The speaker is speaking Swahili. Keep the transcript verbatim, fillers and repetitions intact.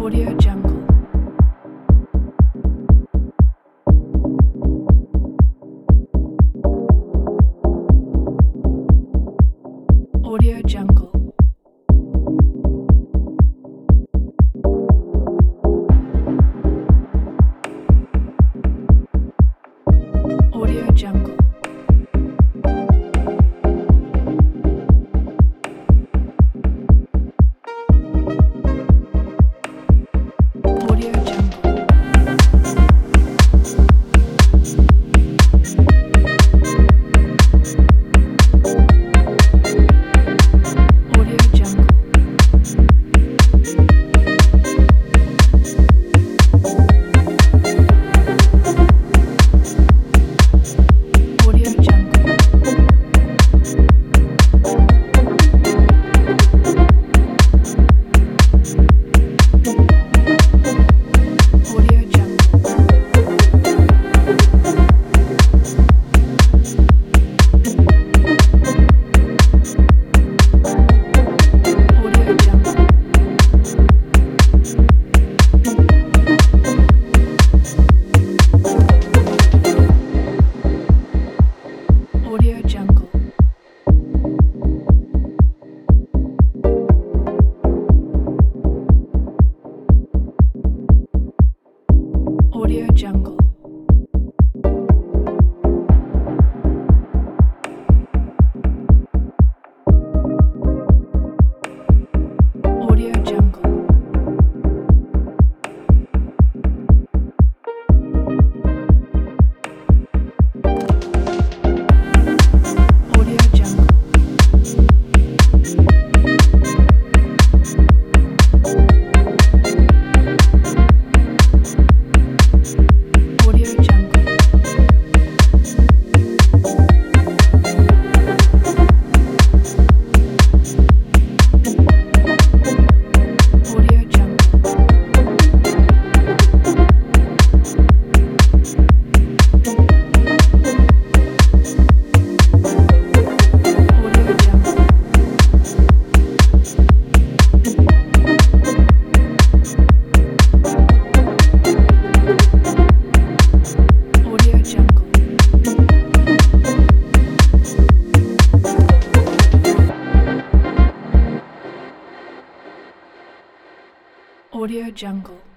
Audio Jungle. Audio Jungle. Audio Jungle. Audio Jungle. Audio Jungle. Audio Jungle. Audio Jungle. Audio Jungle. Audio Jungle. Audio Jungle. Audio Jungle. Audio Jungle. Audio Jungle. Audio Jungle. Audio Jungle.